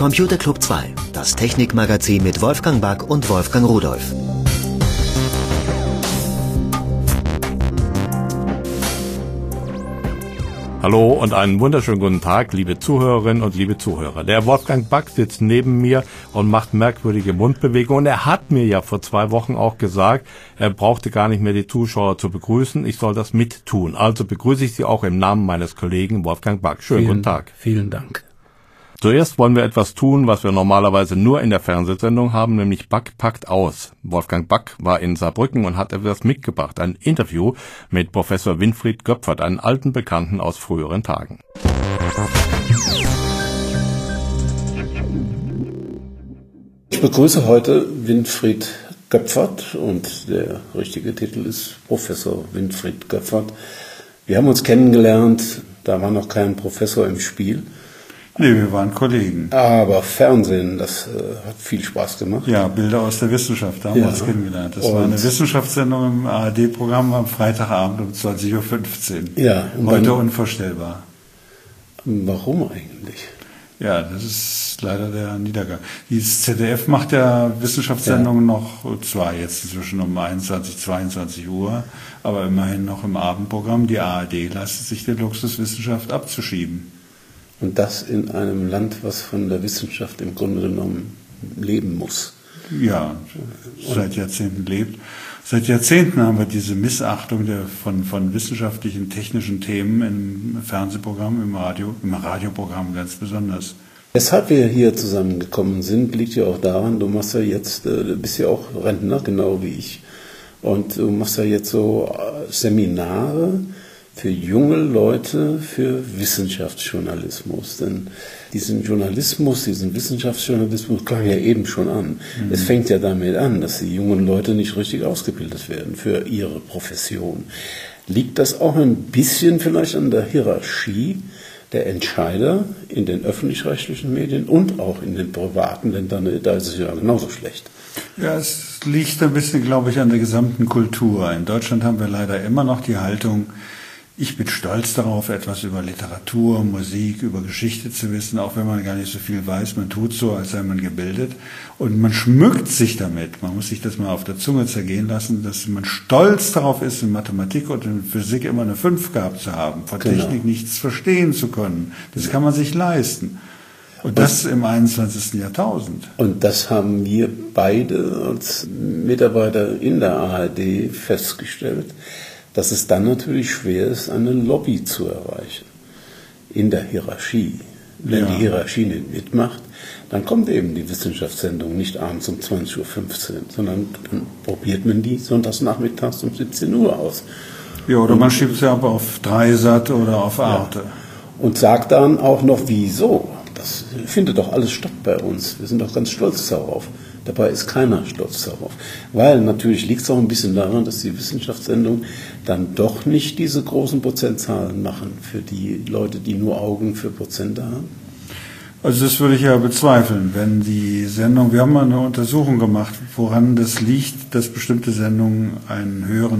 Computer Club 2, das Technikmagazin mit Wolfgang Back und Wolfgang Rudolph. Hallo und einen wunderschönen guten Tag, liebe Zuhörerinnen und liebe Zuhörer. Der Wolfgang Back sitzt neben mir und macht merkwürdige Mundbewegungen. Und er hat mir ja vor 2 Wochen auch gesagt, er brauchte gar nicht mehr die Zuschauer zu begrüßen. Ich soll das mittun. Also begrüße ich Sie auch im Namen meines Kollegen Wolfgang Back. Schönen guten Tag. Vielen Dank. Zuerst wollen wir etwas tun, was wir normalerweise nur in der Fernsehsendung haben, nämlich Back packt aus. Wolfgang Back war in Saarbrücken und hat etwas mitgebracht. Ein Interview mit Professor Winfried Göpfert, einen alten Bekannten aus früheren Tagen. Ich begrüße heute Winfried Göpfert und der richtige Titel ist Professor Winfried Göpfert. Wir haben uns kennengelernt, da war noch kein Professor im Spiel. Nee, wir waren Kollegen. Aber Fernsehen, das hat viel Spaß gemacht. Ja, Bilder aus der Wissenschaft, da haben wir uns kennengelernt. Das war eine Wissenschaftssendung im ARD-Programm am Freitagabend um 20.15 Uhr. Ja, heute unvorstellbar. Warum eigentlich? Ja, das ist leider der Niedergang. Die ZDF macht ja Wissenschaftssendungen noch, zwar jetzt inzwischen um 21, 22 Uhr, aber immerhin noch im Abendprogramm. Die ARD leistet sich den Luxus, Wissenschaft abzuschieben. Und das in einem Land, was von der Wissenschaft im Grunde genommen leben muss. Ja, seit Jahrzehnten lebt. Seit Jahrzehnten haben wir diese Missachtung von wissenschaftlichen, technischen Themen im Fernsehprogramm, im Radioprogramm ganz besonders. Weshalb wir hier zusammengekommen sind, liegt ja auch daran, du machst ja jetzt, du bist ja auch Rentner, genau wie ich. Und du machst ja jetzt so Seminare für junge Leute für Wissenschaftsjournalismus. Denn diesen Wissenschaftsjournalismus klang ja eben schon an. Es fängt ja damit an, dass die jungen Leute nicht richtig ausgebildet werden für ihre Profession. Liegt das auch ein bisschen vielleicht an der Hierarchie der Entscheider in den öffentlich-rechtlichen Medien und auch in den privaten Ländern? Da ist es ja genauso schlecht. Ja, es liegt ein bisschen, glaube ich, an der gesamten Kultur. In Deutschland haben wir leider immer noch die Haltung, ich bin stolz darauf, etwas über Literatur, Musik, über Geschichte zu wissen, auch wenn man gar nicht so viel weiß. Man tut so, als sei man gebildet. Und man schmückt sich damit. Man muss sich das mal auf der Zunge zergehen lassen, dass man stolz darauf ist, in Mathematik und in Physik immer eine 5 gehabt zu haben, von Technik nichts verstehen zu können. Das kann man sich leisten. Und das im 21. Jahrtausend. Und das haben wir beide als Mitarbeiter in der ARD festgestellt, dass es dann natürlich schwer ist, eine Lobby zu erreichen in der Hierarchie. Wenn die Hierarchie nicht mitmacht, dann kommt eben die Wissenschaftssendung nicht abends um 20.15 Uhr, sondern dann probiert man die sonntags nachmittags um 17 Uhr aus. Ja, oder man schiebt sie ab auf Dreisat oder auf Arte. Ja. Und sagt dann auch noch, wieso? Das findet doch alles statt bei uns. Wir sind doch ganz stolz darauf. Dabei ist keiner stolz darauf. Weil natürlich liegt es auch ein bisschen daran, dass die Wissenschaftssendungen dann doch nicht diese großen Prozentzahlen machen für die Leute, die nur Augen für Prozente haben. Also das würde ich ja bezweifeln, wenn die Sendung, wir haben mal eine Untersuchung gemacht, woran das liegt, dass bestimmte Sendungen eine höhere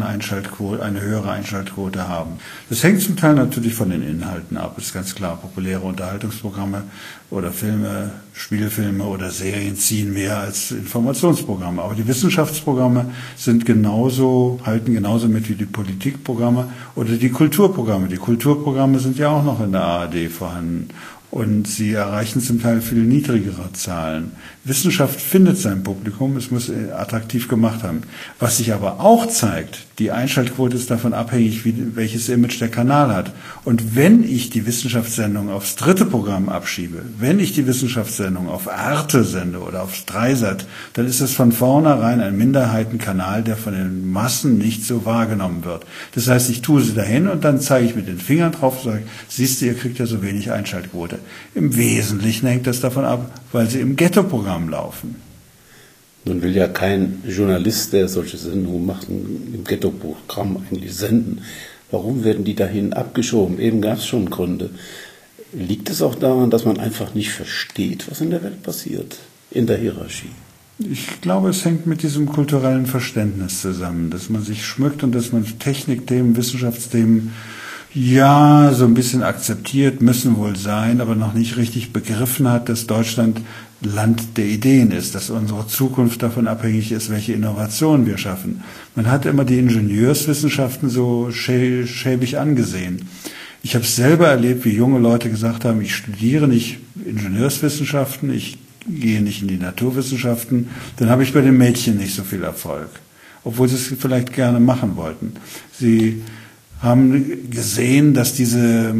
Einschaltquote haben. Das hängt zum Teil natürlich von den Inhalten ab, das ist ganz klar. Populäre Unterhaltungsprogramme oder Filme, Spielfilme oder Serien ziehen mehr als Informationsprogramme. Aber die Wissenschaftsprogramme halten genauso mit wie die Politikprogramme oder die Kulturprogramme. Die Kulturprogramme sind ja auch noch in der ARD vorhanden. Und sie erreichen zum Teil viel niedrigere Zahlen. Wissenschaft findet sein Publikum, es muss attraktiv gemacht haben. Was sich aber auch zeigt, die Einschaltquote ist davon abhängig, welches Image der Kanal hat. Und wenn ich die Wissenschaftssendung aufs 3. Programm abschiebe, wenn ich die Wissenschaftssendung auf Arte sende oder aufs Dreisat, dann ist es von vornherein ein Minderheitenkanal, der von den Massen nicht so wahrgenommen wird. Das heißt, ich tue sie dahin und dann zeige ich mit den Fingern drauf und sage, siehst du, ihr kriegt ja so wenig Einschaltquote. Im Wesentlichen hängt das davon ab, weil sie im Ghetto-Programm laufen. Nun will ja kein Journalist, der solche Sendungen macht, im Ghetto-Programm eigentlich senden. Warum werden die dahin abgeschoben? Eben gab es schon Gründe. Liegt es auch daran, dass man einfach nicht versteht, was in der Welt passiert, in der Hierarchie? Ich glaube, es hängt mit diesem kulturellen Verständnis zusammen, dass man sich schmückt und dass man Technikthemen, Wissenschaftsthemen Ja, so ein bisschen akzeptiert müssen wohl sein, aber noch nicht richtig begriffen hat, dass Deutschland Land der Ideen ist, dass unsere Zukunft davon abhängig ist, welche Innovationen wir schaffen. Man hat immer die Ingenieurswissenschaften so schäbig angesehen. Ich habe es selber erlebt, wie junge Leute gesagt haben, ich studiere nicht Ingenieurswissenschaften, ich gehe nicht in die Naturwissenschaften, dann habe ich bei den Mädchen nicht so viel Erfolg, obwohl sie es vielleicht gerne machen wollten. Sie haben gesehen, dass diese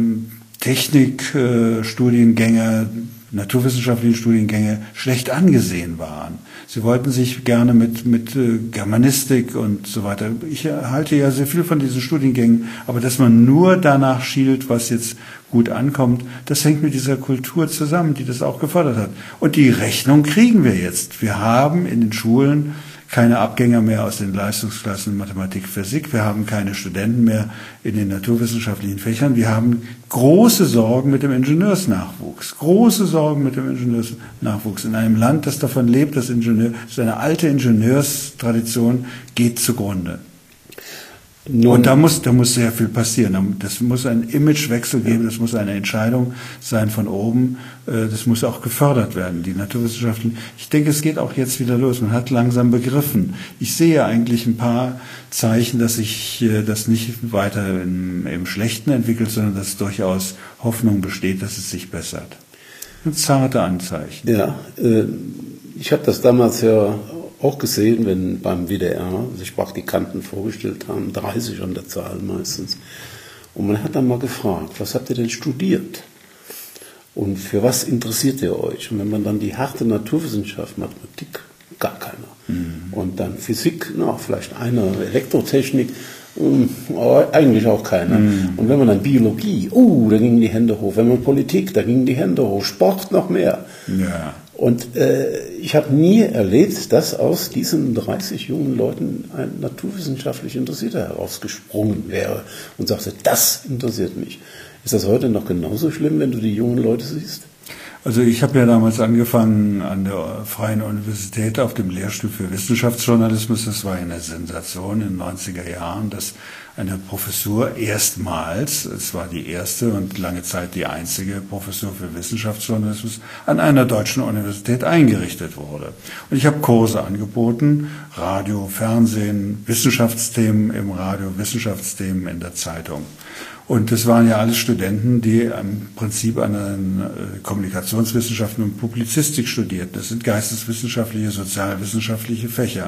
Technikstudiengänge, naturwissenschaftliche Studiengänge schlecht angesehen waren. Sie wollten sich gerne mit Germanistik und so weiter. Ich halte ja sehr viel von diesen Studiengängen, aber dass man nur danach schielt, was jetzt gut ankommt, das hängt mit dieser Kultur zusammen, die das auch gefördert hat. Und die Rechnung kriegen wir jetzt. Wir haben in den Schulen keine Abgänger mehr aus den Leistungsklassen Mathematik, Physik. Wir haben keine Studenten mehr in den naturwissenschaftlichen Fächern. Wir haben große Sorgen mit dem Ingenieursnachwuchs. Große Sorgen mit dem Ingenieursnachwuchs. In einem Land, das davon lebt, dass eine alte Ingenieurstradition geht zugrunde. Und da muss sehr viel passieren. Das muss einen Imagewechsel geben, das muss eine Entscheidung sein von oben. Das muss auch gefördert werden, die Naturwissenschaften. Ich denke, es geht auch jetzt wieder los. Man hat langsam begriffen. Ich sehe eigentlich ein paar Zeichen, dass sich das nicht weiter im Schlechten entwickelt, sondern dass durchaus Hoffnung besteht, dass es sich bessert. Ein zarte Anzeichen. Ja, ich habe das damals ja auch gesehen, wenn beim WDR sich Praktikanten vorgestellt haben, 30 an der Zahl meistens. Und man hat dann mal gefragt, was habt ihr denn studiert? Und für was interessiert ihr euch? Und wenn man dann die harte Naturwissenschaft, Mathematik, gar keiner. Und dann Physik, vielleicht einer, Elektrotechnik, aber eigentlich auch keiner. Und wenn man dann Biologie, da gingen die Hände hoch. Wenn man Politik, da gingen die Hände hoch. Sport noch mehr. Ja. Und ich habe nie erlebt, dass aus diesen 30 jungen Leuten ein naturwissenschaftlich Interessierter herausgesprungen wäre und sagte, das interessiert mich. Ist das heute noch genauso schlimm, wenn du die jungen Leute siehst? Also ich habe ja damals angefangen an der Freien Universität auf dem Lehrstuhl für Wissenschaftsjournalismus. Das war eine Sensation in den 90er Jahren, dass eine Professur erstmals, es war die erste und lange Zeit die einzige Professur für Wissenschaftsjournalismus an einer deutschen Universität eingerichtet wurde. Und ich habe Kurse angeboten, Radio, Fernsehen, Wissenschaftsthemen im Radio, Wissenschaftsthemen in der Zeitung. Und das waren ja alles Studenten, die im Prinzip an den Kommunikationswissenschaften und Publizistik studierten. Das sind geisteswissenschaftliche, sozialwissenschaftliche Fächer.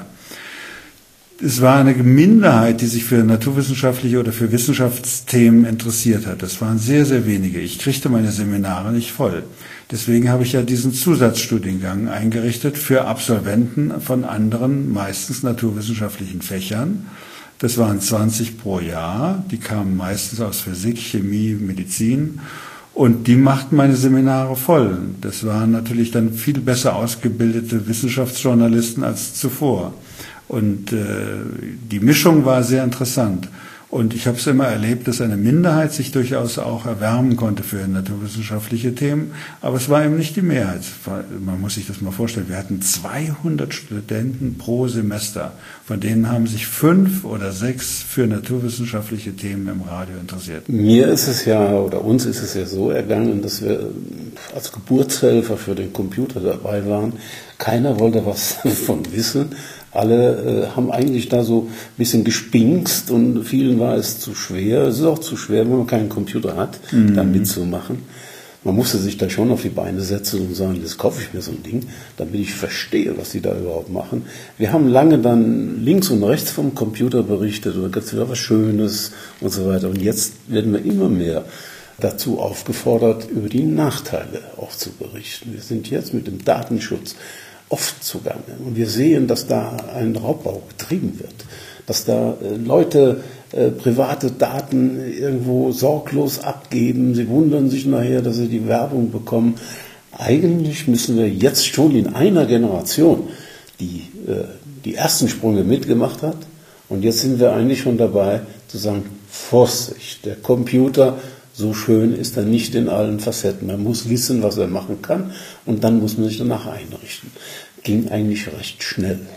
Es war eine Minderheit, die sich für naturwissenschaftliche oder für Wissenschaftsthemen interessiert hat. Das waren sehr, sehr wenige. Ich kriegte meine Seminare nicht voll. Deswegen habe ich ja diesen Zusatzstudiengang eingerichtet für Absolventen von anderen, meistens naturwissenschaftlichen Fächern. Das waren 20 pro Jahr, die kamen meistens aus Physik, Chemie, Medizin und die machten meine Seminare voll. Das waren natürlich dann viel besser ausgebildete Wissenschaftsjournalisten als zuvor. Und die Mischung war sehr interessant. Und ich habe es immer erlebt, dass eine Minderheit sich durchaus auch erwärmen konnte für naturwissenschaftliche Themen. Aber es war eben nicht die Mehrheit. Man muss sich das mal vorstellen. Wir hatten 200 Studenten pro Semester. Von denen haben sich 5 oder 6 für naturwissenschaftliche Themen im Radio interessiert. Mir ist es ja, oder uns ist es ja so ergangen, dass wir als Geburtshelfer für den Computer dabei waren. Keiner wollte was davon wissen. Alle haben eigentlich da so ein bisschen gespinkst und vielen war es zu schwer. Es ist auch zu schwer, wenn man keinen Computer hat, da mitzumachen. Man musste sich da schon auf die Beine setzen und sagen, jetzt kaufe ich mir so ein Ding, damit ich verstehe, was die da überhaupt machen. Wir haben lange dann links und rechts vom Computer berichtet und da gibt es wieder was Schönes und so weiter. Und jetzt werden wir immer mehr dazu aufgefordert, über die Nachteile auch zu berichten. Wir sind jetzt mit dem Datenschutz oft zugange. Und wir sehen, dass da ein Raubbau betrieben wird, dass da Leute private Daten irgendwo sorglos abgeben. Sie wundern sich nachher, dass sie die Werbung bekommen. Eigentlich müssen wir jetzt schon in einer Generation, die die ersten Sprünge mitgemacht hat, und jetzt sind wir eigentlich schon dabei zu sagen, Vorsicht, der Computer, so schön ist er nicht in allen Facetten. Man muss wissen, was er machen kann und dann muss man sich danach einrichten. Ging eigentlich recht schnell.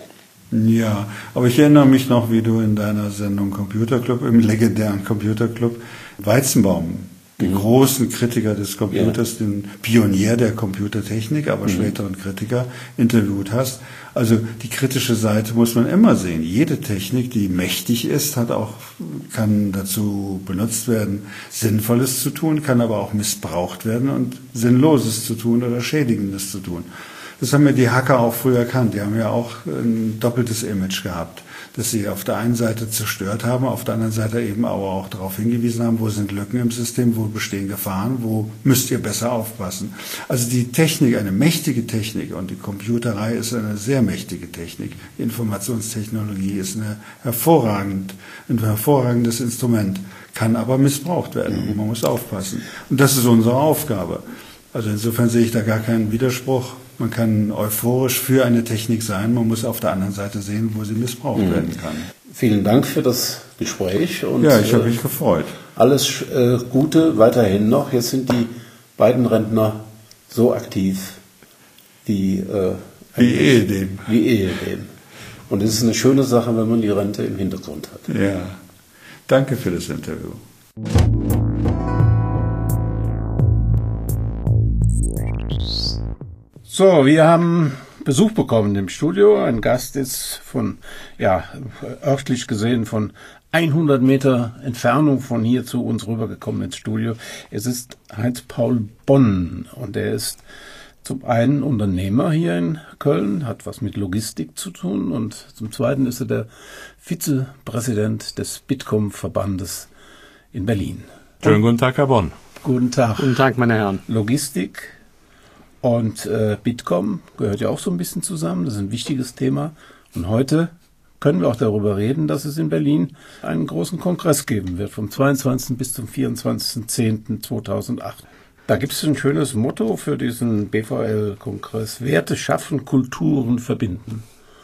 Ja, aber ich erinnere mich noch, wie du in deiner Sendung Computerclub, im legendären Computerclub, Weizenbaum, den großen Kritiker des Computers, den Pionier der Computertechnik, aber späteren Kritiker, interviewt hast. Also die kritische Seite muss man immer sehen. Jede Technik, die mächtig ist, kann dazu benutzt werden, Sinnvolles zu tun, kann aber auch missbraucht werden und Sinnloses zu tun oder Schädigendes zu tun. Das haben ja die Hacker auch früh erkannt. Die haben ja auch ein doppeltes Image gehabt, dass sie auf der einen Seite zerstört haben, auf der anderen Seite eben aber auch darauf hingewiesen haben, wo sind Lücken im System, wo bestehen Gefahren, wo müsst ihr besser aufpassen. Also die Technik, eine mächtige Technik, und die Computerei ist eine sehr mächtige Technik. Die Informationstechnologie ist ein hervorragendes Instrument, kann aber missbraucht werden und man muss aufpassen. Und das ist unsere Aufgabe. Also insofern sehe ich da gar keinen Widerspruch. Man kann euphorisch für eine Technik sein, man muss auf der anderen Seite sehen, wo sie missbraucht werden kann. Vielen Dank für das Gespräch. Und ja, ich habe mich gefreut. Alles Gute weiterhin noch. Jetzt sind die beiden Rentner so aktiv wie ehedem. Und es ist eine schöne Sache, wenn man die Rente im Hintergrund hat. Ja, danke für das Interview. So, wir haben Besuch bekommen im Studio. Ein Gast ist örtlich gesehen von 100 Meter Entfernung von hier zu uns rübergekommen ins Studio. Es ist Heinz-Paul Bonn und er ist zum einen Unternehmer hier in Köln, hat was mit Logistik zu tun, und zum zweiten ist er der Vizepräsident des Bitkom-Verbandes in Berlin. Schönen guten Tag, Herr Bonn. Guten Tag. Guten Tag, meine Herren. Logistik und Bitkom gehört ja auch so ein bisschen zusammen. Das ist ein wichtiges Thema. Und heute können wir auch darüber reden, dass es in Berlin einen großen Kongress geben wird, vom 22. bis zum 24.10.2008. Da gibt es ein schönes Motto für diesen BVL-Kongress: Werte schaffen, Kulturen verbinden.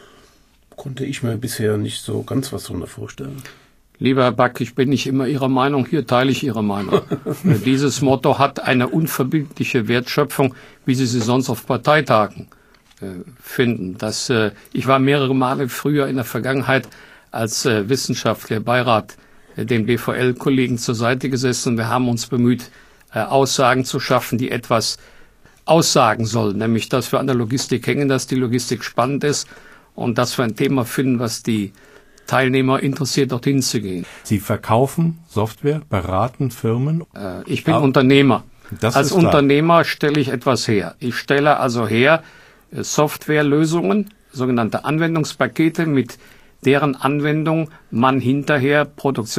Konnte ich mir bisher nicht so ganz was darunter vorstellen. Lieber Herr Back, ich bin nicht immer Ihrer Meinung, hier teile ich Ihre Meinung. Dieses Motto hat eine unverbindliche Wertschöpfung, wie Sie sie sonst auf Parteitagen finden. Ich war mehrere Male früher in der Vergangenheit als wissenschaftlicher Beirat den BVL-Kollegen zur Seite gesessen, und wir haben uns bemüht, Aussagen zu schaffen, die etwas aussagen sollen, nämlich dass wir an der Logistik hängen, dass die Logistik spannend ist und dass wir ein Thema finden, was die Teilnehmer interessiert, dorthin zu gehen. Sie verkaufen Software, beraten Firmen? Ich bin Unternehmer. Als Unternehmer stelle ich etwas her. Ich stelle also her Softwarelösungen, sogenannte Anwendungspakete, mit deren Anwendung man hinterher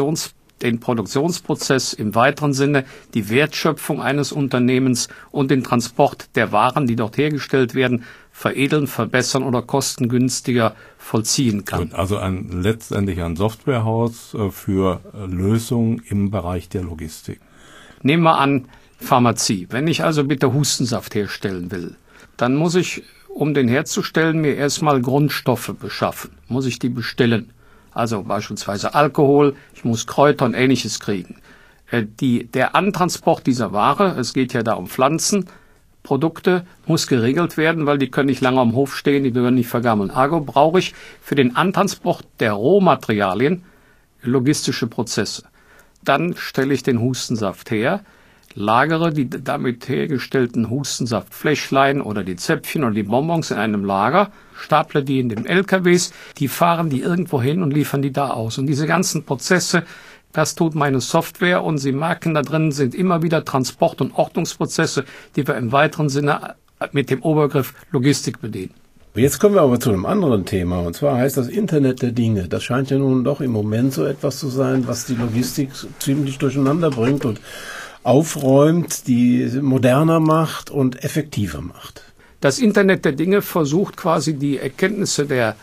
den Produktionsprozess im weiteren Sinne, die Wertschöpfung eines Unternehmens und den Transport der Waren, die dort hergestellt werden, veredeln, verbessern oder kostengünstiger vollziehen kann. Also letztendlich ein Softwarehaus für Lösungen im Bereich der Logistik. Nehmen wir an, Pharmazie. Wenn ich also bitte Hustensaft herstellen will, dann muss ich, um den herzustellen, mir erstmal Grundstoffe beschaffen. Muss ich die bestellen. Also beispielsweise Alkohol, ich muss Kräuter und Ähnliches kriegen. Der Antransport dieser Ware, es geht ja da um Pflanzenprodukte, muss geregelt werden, weil die können nicht lange am Hof stehen, die werden nicht vergammeln. Ergo brauche ich für den Antransport der Rohmaterialien logistische Prozesse. Dann stelle ich den Hustensaft her, lagere die damit hergestellten Hustensaftfläschlein oder die Zäpfchen oder die Bonbons in einem Lager, staple die in den LKWs, die fahren die irgendwo hin und liefern die da aus. Und diese ganzen Prozesse, das tut meine Software, und Sie merken, da drin sind immer wieder Transport- und Ordnungsprozesse, die wir im weiteren Sinne mit dem Oberbegriff Logistik bedienen. Jetzt kommen wir aber zu einem anderen Thema, und zwar heißt das Internet der Dinge. Das scheint ja nun doch im Moment so etwas zu sein, was die Logistik ziemlich durcheinander bringt und aufräumt, die moderner macht und effektiver macht. Das Internet der Dinge versucht quasi die Erkenntnisse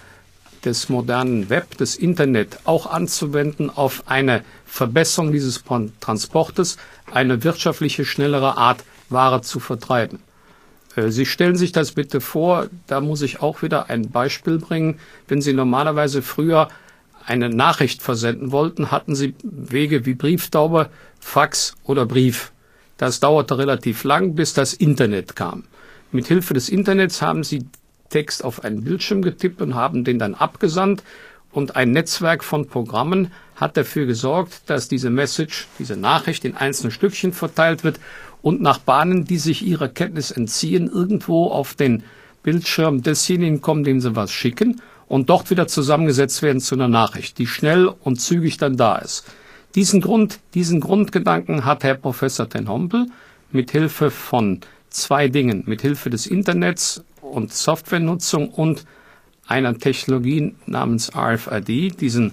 des modernen Web, des Internet, auch anzuwenden auf eine Verbesserung dieses Transportes, eine wirtschaftliche, schnellere Art, Ware zu vertreiben. Sie stellen sich das bitte vor, da muss ich auch wieder ein Beispiel bringen. Wenn Sie normalerweise früher eine Nachricht versenden wollten, hatten Sie Wege wie Brieftaube, Fax oder Brief. Das dauerte relativ lang, bis das Internet kam. Mit Hilfe des Internets haben Sie Text auf einen Bildschirm getippt und haben den dann abgesandt. Und ein Netzwerk von Programmen hat dafür gesorgt, dass diese Message, diese Nachricht in einzelnen Stückchen verteilt wird und nach Bahnen, die sich ihrer Kenntnis entziehen, irgendwo auf den Bildschirm desjenigen kommen, dem sie was schicken und dort wieder zusammengesetzt werden zu einer Nachricht, die schnell und zügig dann da ist. Diesen Grundgedanken hat Herr Professor ten Hompel mit Hilfe von zwei Dingen, mit Hilfe des Internets und Softwarenutzung und einer Technologie namens RFID, diesen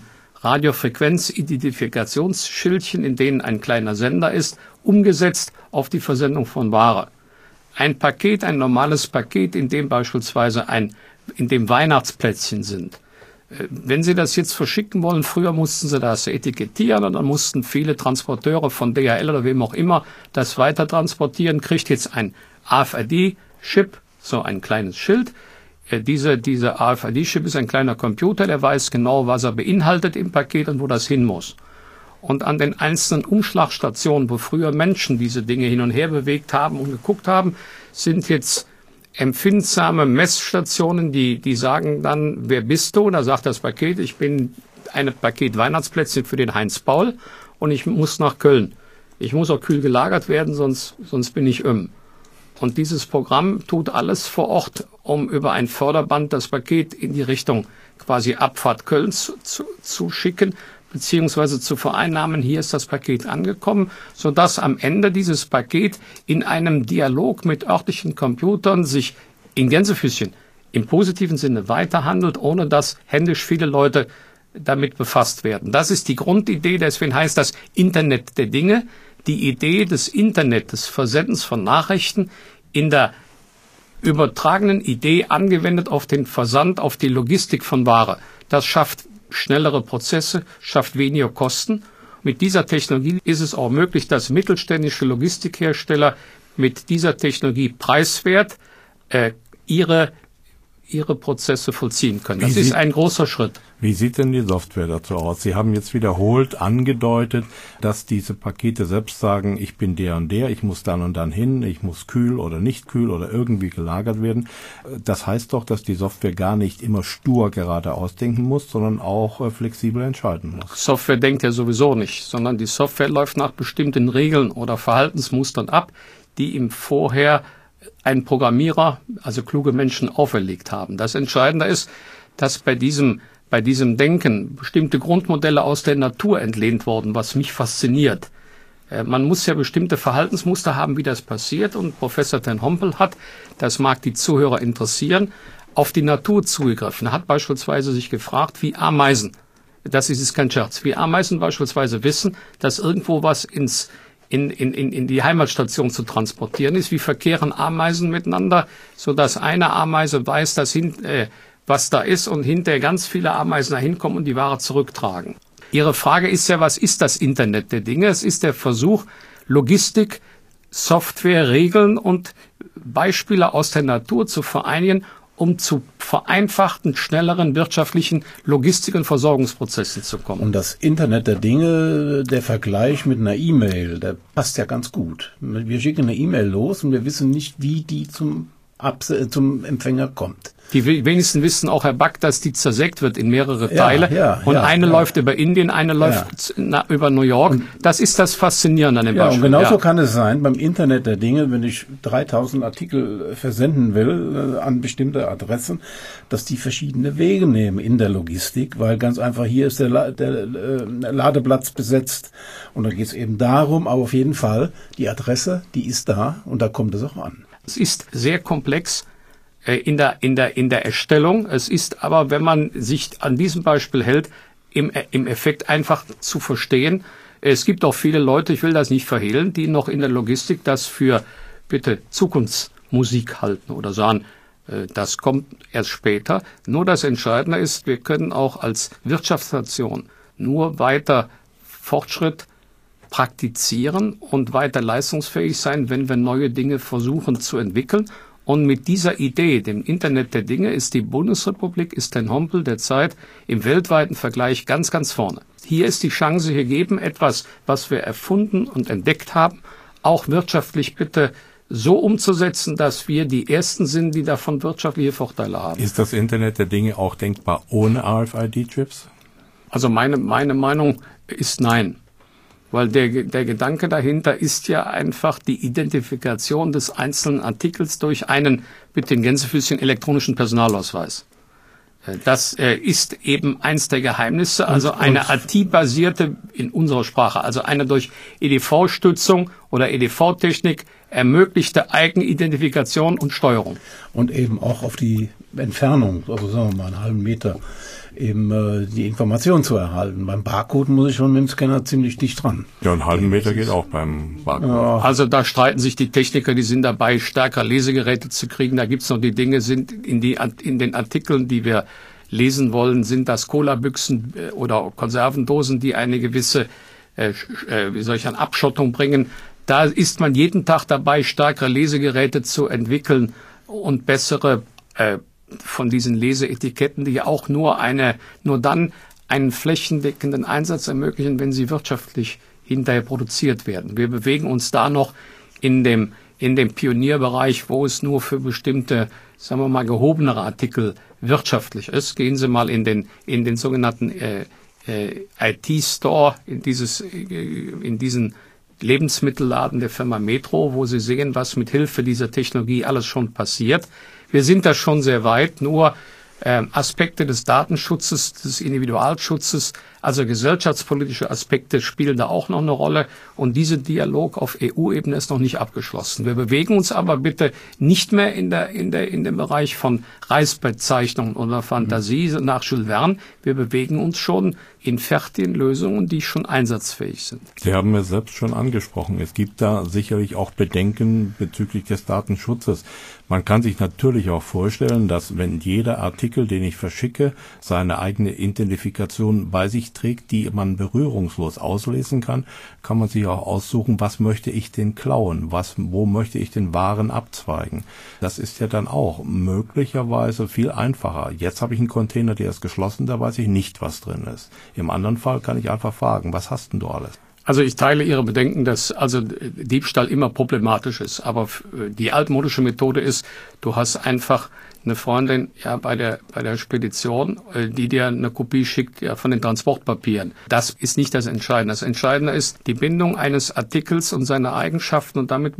Radiofrequenz-Identifikationsschildchen, in denen ein kleiner Sender ist, umgesetzt auf die Versendung von Ware. Ein Paket, ein normales Paket, in dem beispielsweise in dem Weihnachtsplätzchen sind. Wenn Sie das jetzt verschicken wollen, früher mussten Sie das etikettieren und dann mussten viele Transporteure von DHL oder wem auch immer das weiter transportieren, kriegt jetzt ein RFID-Chip, so ein kleines Schild. Dieser RFID-Chip ist ein kleiner Computer, der weiß genau, was er beinhaltet im Paket und wo das hin muss. Und an den einzelnen Umschlagstationen, wo früher Menschen diese Dinge hin und her bewegt haben und geguckt haben, sind jetzt empfindsame Messstationen, die sagen dann, wer bist du? Da sagt das Paket, ich bin ein Paket Weihnachtsplätzchen für den Heinz Paul und ich muss nach Köln. Ich muss auch kühl gelagert werden, sonst bin ich Und dieses Programm tut alles vor Ort, um über ein Förderband das Paket in die Richtung quasi Abfahrt Köln zu schicken, beziehungsweise zu vereinnahmen, hier ist das Paket angekommen, sodass am Ende dieses Paket in einem Dialog mit örtlichen Computern sich in Gänsefüßchen im positiven Sinne weiterhandelt, ohne dass händisch viele Leute damit befasst werden. Das ist die Grundidee, deswegen heißt das Internet der Dinge, die Idee des Internet, des Versendens von Nachrichten in der übertragenen Idee angewendet auf den Versand, auf die Logistik von Ware. Das schafft schnellere Prozesse, schafft weniger Kosten. Mit dieser Technologie ist es auch möglich, dass mittelständische Logistikhersteller mit dieser Technologie preiswert ihre Prozesse vollziehen können. Das ist ein großer Schritt. Wie sieht denn die Software dazu aus? Sie haben jetzt wiederholt angedeutet, dass diese Pakete selbst sagen, ich bin der und der, ich muss dann und dann hin, ich muss kühl oder nicht kühl oder irgendwie gelagert werden. Das heißt doch, dass die Software gar nicht immer stur geradeaus denken muss, sondern auch flexibel entscheiden muss. Software denkt ja sowieso nicht, sondern die Software läuft nach bestimmten Regeln oder Verhaltensmustern ab, die ihm vorher ein Programmierer, also kluge Menschen, auferlegt haben. Das Entscheidende ist, dass bei diesem Denken bestimmte Grundmodelle aus der Natur entlehnt wurden, was mich fasziniert. Man muss ja bestimmte Verhaltensmuster haben, wie das passiert. Und Professor ten Hompel hat, das mag die Zuhörer interessieren, auf die Natur zugegriffen. Er hat beispielsweise sich gefragt, wie Ameisen, das ist kein Scherz, wie Ameisen beispielsweise wissen, dass irgendwo was in die Heimatstation zu transportieren ist. Wie verkehren Ameisen miteinander, sodass eine Ameise weiß, dass was da ist und hinterher ganz viele Ameisen dahin kommen und die Ware zurücktragen. Ihre Frage ist ja, was ist das Internet der Dinge? Es ist der Versuch, Logistik, Software, Regeln und Beispiele aus der Natur zu vereinigen, um zu vereinfachten, schnelleren wirtschaftlichen Logistik- und Versorgungsprozessen zu kommen. Und das Internet der Dinge, der Vergleich mit einer E-Mail, der passt ja ganz gut. Wir schicken eine E-Mail los und wir wissen nicht, wie die zum Empfänger kommt. Die wenigsten wissen auch, Herr Back, dass die zersägt wird in mehrere Teile. Eine läuft über Indien, eine läuft über New York. Und das ist das Faszinierende an dem Beispiel. Und genauso kann es sein beim Internet der Dinge, wenn ich 3000 Artikel versenden will an bestimmte Adressen, dass die verschiedene Wege nehmen in der Logistik, weil ganz einfach hier ist der Ladeplatz besetzt. Und da geht es eben darum, aber auf jeden Fall, die Adresse, die ist da und da kommt es auch an. Es ist sehr komplex in der Erstellung. Es ist aber, wenn man sich an diesem Beispiel hält, im Effekt einfach zu verstehen. Es gibt auch viele Leute, ich will das nicht verhehlen, die noch in der Logistik das für bitte Zukunftsmusik halten oder sagen, das kommt erst später. Nur das Entscheidende ist, wir können auch als Wirtschaftsnation nur weiter Fortschritt praktizieren und weiter leistungsfähig sein, wenn wir neue Dinge versuchen zu entwickeln. Und mit dieser Idee, dem Internet der Dinge, ist die Bundesrepublik, ist ten Hompel derzeit im weltweiten Vergleich ganz, ganz vorne. Hier ist die Chance gegeben, etwas, was wir erfunden und entdeckt haben, auch wirtschaftlich bitte so umzusetzen, dass wir die Ersten sind, die davon wirtschaftliche Vorteile haben. Ist das Internet der Dinge auch denkbar ohne RFID-Chips? Also meine Meinung ist nein. Weil der Gedanke dahinter ist ja einfach die Identifikation des einzelnen Artikels durch einen, mit den Gänsefüßchen, elektronischen Personalausweis. Das ist eben eins der Geheimnisse, also eine AT-basierte, in unserer Sprache, also eine durch EDV-Stützung oder EDV-Technik ermöglichte Eigenidentifikation und Steuerung. Und eben auch auf die Entfernung, also sagen wir mal einen halben Meter, eben die Information zu erhalten. Beim Barcode muss ich schon mit dem Scanner ziemlich dicht dran. Ja, einen halben Meter geht auch beim Barcode. Ja. Also da streiten sich die Techniker, die sind dabei, stärker Lesegeräte zu kriegen. Da gibt's noch die Dinge, sind in den Artikeln, die wir lesen wollen, sind das Cola-Büchsen oder Konservendosen, die eine gewisse Abschottung bringen. Da ist man jeden Tag dabei, stärkere Lesegeräte zu entwickeln und bessere von diesen Leseetiketten, die ja auch nur dann einen flächendeckenden Einsatz ermöglichen, wenn sie wirtschaftlich hinterher produziert werden. Wir bewegen uns da noch in dem Pionierbereich, wo es nur für bestimmte, sagen wir mal, gehobenere Artikel wirtschaftlich ist. Gehen Sie mal in den sogenannten IT-Store, in diesen Lebensmittelladen der Firma Metro, wo Sie sehen, was mit Hilfe dieser Technologie alles schon passiert. Wir sind da schon sehr weit, nur Aspekte des Datenschutzes, des Individualschutzes, also gesellschaftspolitische Aspekte spielen da auch noch eine Rolle und dieser Dialog auf EU-Ebene ist noch nicht abgeschlossen. Wir bewegen uns aber bitte nicht mehr in dem Bereich von Reißbezeichnungen oder Fantasie nach Jules Verne. Wir bewegen uns schon in fertigen Lösungen, die schon einsatzfähig sind. Sie haben es selbst schon angesprochen. Es gibt da sicherlich auch Bedenken bezüglich des Datenschutzes. Man kann sich natürlich auch vorstellen, dass wenn jeder Artikel, den ich verschicke, seine eigene Identifikation bei sich trägt, die man berührungslos auslesen kann man sich auch aussuchen, was möchte ich denn klauen, wo möchte ich den Waren abzweigen. Das ist ja dann auch möglicherweise viel einfacher. Jetzt habe ich einen Container, der ist geschlossen, da weiß ich nicht, was drin ist. Im anderen Fall kann ich einfach fragen, was hast denn du alles? Also ich teile Ihre Bedenken, dass also Diebstahl immer problematisch ist. Aber die altmodische Methode ist, du hast einfach eine Freundin bei der Spedition, die dir eine Kopie schickt von den Transportpapieren. Das ist nicht das Entscheidende. Das Entscheidende ist die Bindung eines Artikels und seine Eigenschaften und damit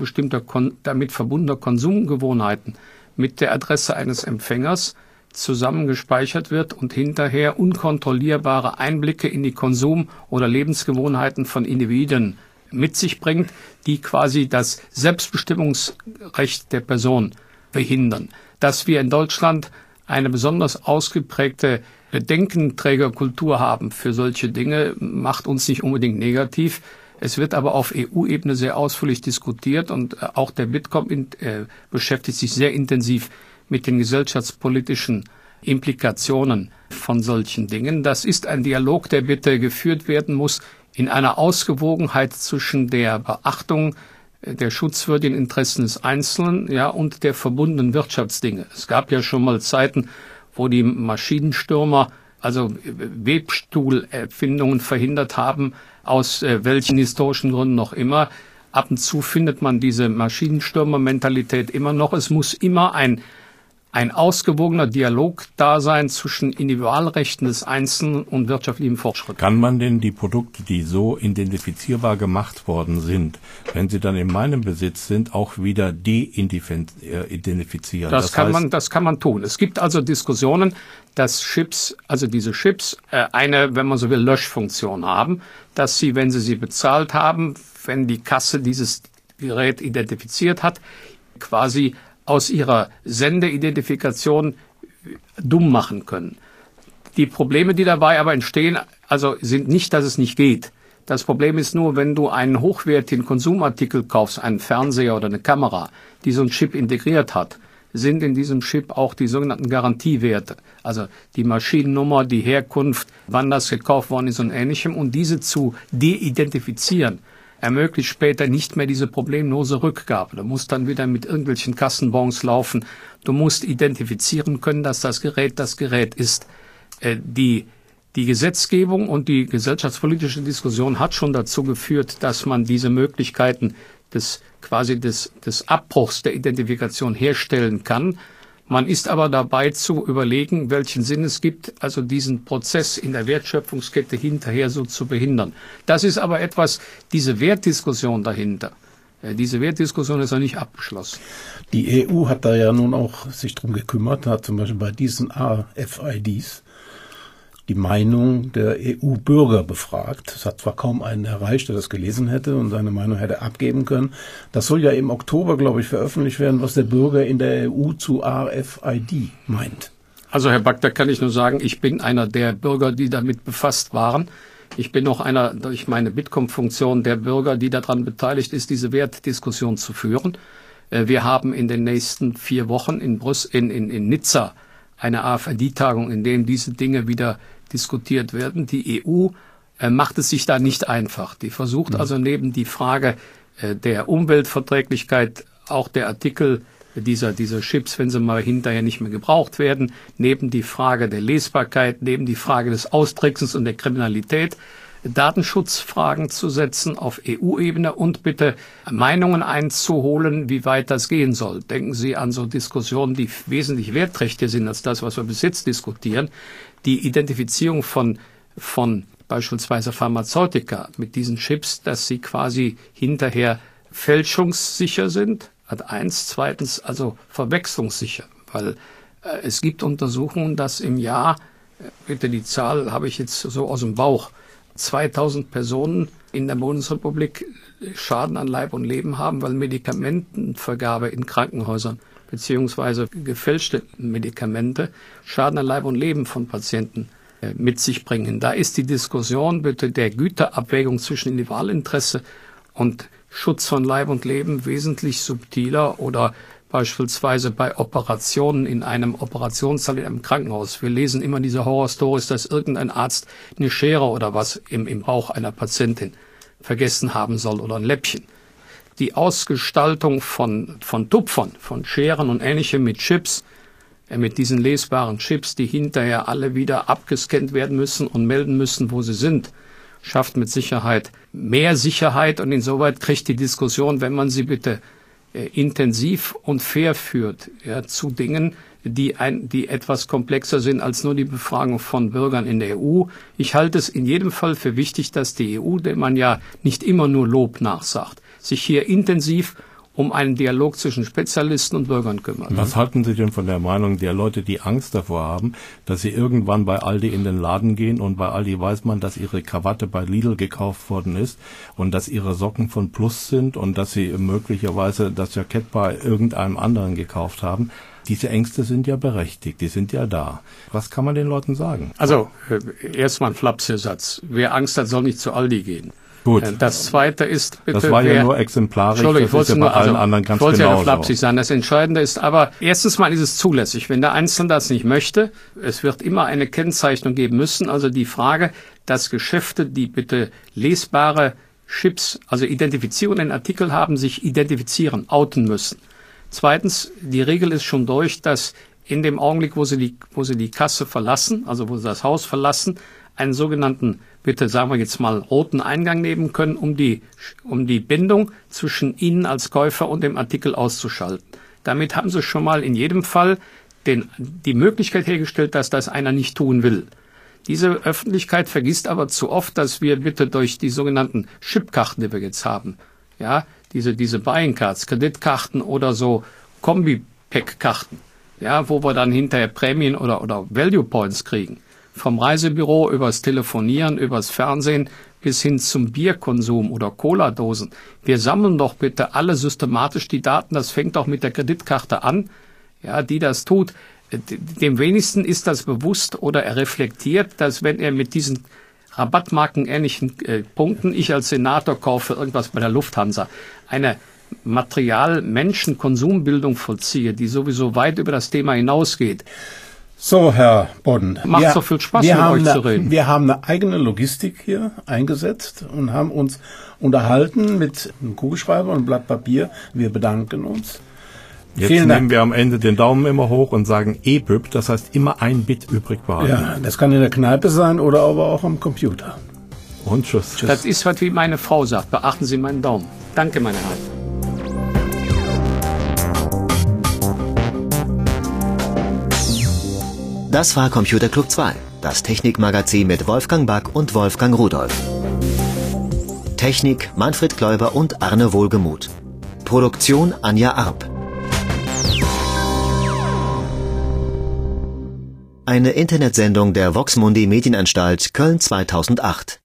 damit verbundener Konsumgewohnheiten mit der Adresse eines Empfängers zusammengespeichert wird und hinterher unkontrollierbare Einblicke in die Konsum- oder Lebensgewohnheiten von Individuen mit sich bringt, die quasi das Selbstbestimmungsrecht der Person behindern. Dass wir in Deutschland eine besonders ausgeprägte Bedenkenträgerkultur haben für solche Dinge, macht uns nicht unbedingt negativ. Es wird aber auf EU-Ebene sehr ausführlich diskutiert und auch der Bitkom beschäftigt sich sehr intensiv mit den gesellschaftspolitischen Implikationen von solchen Dingen. Das ist ein Dialog, der bitte geführt werden muss in einer Ausgewogenheit zwischen der Beachtung der schutzwürdigen Interessen des Einzelnen, und der verbundenen Wirtschaftsdinge. Es gab ja schon mal Zeiten, wo die Maschinenstürmer also Webstuhlerfindungen verhindert haben, aus welchen historischen Gründen noch immer. Ab und zu findet man diese Maschinenstürmer-Mentalität immer noch. Es muss immer ein ausgewogener Dialog da sein zwischen Individualrechten des Einzelnen und wirtschaftlichem Fortschritt. Kann man denn die Produkte, die so identifizierbar gemacht worden sind, wenn sie dann in meinem Besitz sind, auch wieder de-identifizieren? Das kann man tun. Es gibt also Diskussionen, dass diese Chips eine, wenn man so will, Löschfunktion haben, dass sie, wenn sie bezahlt haben, wenn die Kasse dieses Gerät identifiziert hat, quasi aus ihrer Sendeidentifikation dumm machen können. Die Probleme, die dabei aber entstehen, also sind nicht, dass es nicht geht. Das Problem ist nur, wenn du einen hochwertigen Konsumartikel kaufst, einen Fernseher oder eine Kamera, die so einen Chip integriert hat, sind in diesem Chip auch die sogenannten Garantiewerte. Also die Maschinennummer, die Herkunft, wann das gekauft worden ist und Ähnlichem. Und diese zu de-identifizieren, ermöglicht später nicht mehr diese problemlose Rückgabe. Du musst dann wieder mit irgendwelchen Kassenbons laufen. Du musst identifizieren können, dass das Gerät ist. Die Gesetzgebung und die gesellschaftspolitische Diskussion hat schon dazu geführt, dass man diese Möglichkeiten des Abbruchs der Identifikation herstellen kann. Man ist aber dabei zu überlegen, welchen Sinn es gibt, also diesen Prozess in der Wertschöpfungskette hinterher so zu behindern. Das ist aber etwas, diese Wertdiskussion dahinter. Diese Wertdiskussion ist noch nicht abgeschlossen. Die EU hat da ja nun auch sich drum gekümmert, hat zum Beispiel bei diesen RFIDs die Meinung der EU-Bürger befragt. Es hat zwar kaum einen erreicht, der das gelesen hätte und seine Meinung hätte abgeben können. Das soll ja im Oktober, glaube ich, veröffentlicht werden, was der Bürger in der EU zu RFID meint. Also Herr Back, da kann ich nur sagen, ich bin einer der Bürger, die damit befasst waren. Ich bin auch einer, durch meine Bitkom-Funktion, der Bürger, die daran beteiligt ist, diese Wertdiskussion zu führen. Wir haben in den nächsten 4 Wochen in Nizza eine RFID-Tagung, in der diese Dinge wieder diskutiert werden. Die EU macht es sich da nicht einfach. Die versucht also neben die Frage der Umweltverträglichkeit auch der Artikel dieser Chips, wenn sie mal hinterher nicht mehr gebraucht werden, neben die Frage der Lesbarkeit, neben die Frage des Austricksens und der Kriminalität, Datenschutzfragen zu setzen auf EU-Ebene und bitte Meinungen einzuholen, wie weit das gehen soll. Denken Sie an so Diskussionen, die wesentlich wertträchtiger sind als das, was wir bis jetzt diskutieren. Die Identifizierung von beispielsweise Pharmazeutika mit diesen Chips, dass sie quasi hinterher fälschungssicher sind, hat eins. Zweitens also verwechslungssicher, weil es gibt Untersuchungen, dass im Jahr, bitte die Zahl habe ich jetzt so aus dem Bauch, 2000 Personen in der Bundesrepublik Schaden an Leib und Leben haben, weil Medikamentenvergabe in Krankenhäusern beziehungsweise gefälschte Medikamente Schaden an Leib und Leben von Patienten mit sich bringen. Da ist die Diskussion bitte der Güterabwägung zwischen Individualinteresse und Schutz von Leib und Leben wesentlich subtiler oder beispielsweise bei Operationen in einem Operationssaal in einem Krankenhaus. Wir lesen immer diese Horrorstories, dass irgendein Arzt eine Schere oder was im Bauch einer Patientin vergessen haben soll oder ein Läppchen. Die Ausgestaltung von Tupfern, von Scheren und Ähnlichem mit Chips, mit diesen lesbaren Chips, die hinterher alle wieder abgescannt werden müssen und melden müssen, wo sie sind, schafft mit Sicherheit mehr Sicherheit und insoweit kriegt die Diskussion, wenn man sie bitte intensiv und fair führt, ja, zu Dingen, die etwas komplexer sind als nur die Befragung von Bürgern in der EU. Ich halte es in jedem Fall für wichtig, dass die EU, der man ja nicht immer nur Lob nachsagt, sich hier intensiv um einen Dialog zwischen Spezialisten und Bürgern kümmert. Was halten Sie denn von der Meinung der Leute, die Angst davor haben, dass sie irgendwann bei Aldi in den Laden gehen und bei Aldi weiß man, dass ihre Krawatte bei Lidl gekauft worden ist und dass ihre Socken von Plus sind und dass sie möglicherweise das Jackett bei irgendeinem anderen gekauft haben? Diese Ängste sind ja berechtigt, die sind ja da. Was kann man den Leuten sagen? Also, erstmal ein Flapsiersatz. Wer Angst hat, soll nicht zu Aldi gehen. Gut. Das Zweite ist, bitte, das war ja nur exemplarisch, das ist ja bei allen anderen ganz genauso. Ich wollte ja nur flapsig sein. Das Entscheidende ist aber, erstens mal ist es zulässig. Wenn der Einzelne das nicht möchte, es wird immer eine Kennzeichnung geben müssen. Also die Frage, dass Geschäfte, die bitte lesbare Chips, also Identifizierung in Artikel haben, sich identifizieren, outen müssen. Zweitens, die Regel ist schon durch, dass in dem Augenblick, wo sie die Kasse verlassen, also wo sie das Haus verlassen, einen sogenannten, bitte sagen wir jetzt mal, roten Eingang nehmen können, um die Bindung zwischen Ihnen als Käufer und dem Artikel auszuschalten. Damit haben Sie schon mal in jedem Fall die Möglichkeit hergestellt, dass das einer nicht tun will. Diese Öffentlichkeit vergisst aber zu oft, dass wir bitte durch die sogenannten Chipkarten, die wir jetzt haben, ja, diese Buying Cards, Kreditkarten oder so Kombi-Pack-Karten, ja, wo wir dann hinterher Prämien oder Value Points kriegen. Vom Reisebüro übers Telefonieren, übers Fernsehen bis hin zum Bierkonsum oder Cola-Dosen. Wir sammeln doch bitte alle systematisch die Daten. Das fängt auch mit der Kreditkarte an, ja, die das tut. Dem wenigsten ist das bewusst oder er reflektiert, dass wenn er mit diesen Rabattmarken ähnlichen Punkten, ich als Senator kaufe irgendwas bei der Lufthansa, eine Material-Menschen-Konsumbildung vollziehe, die sowieso weit über das Thema hinausgeht. So, Herr Bodden. Macht so viel Spaß, mit euch zu reden. Wir haben eine eigene Logistik hier eingesetzt und haben uns unterhalten mit einem Kugelschreiber und einem Blatt Papier. Wir bedanken uns. Jetzt nehmen wir am Ende den Daumen immer hoch und sagen EBIP, das heißt immer ein Bit übrig behalten. Ja, das kann in der Kneipe sein oder aber auch am Computer. Und tschüss. Das ist, was wie meine Frau sagt. Beachten Sie meinen Daumen. Danke, meine Herren. Das war Computer Club 2, das Technikmagazin mit Wolfgang Back und Wolfgang Rudolf. Technik Manfred Kläuber und Arne Wohlgemuth. Produktion Anja Arp. Eine Internetsendung der Vox Mundi Medienanstalt Köln 2008.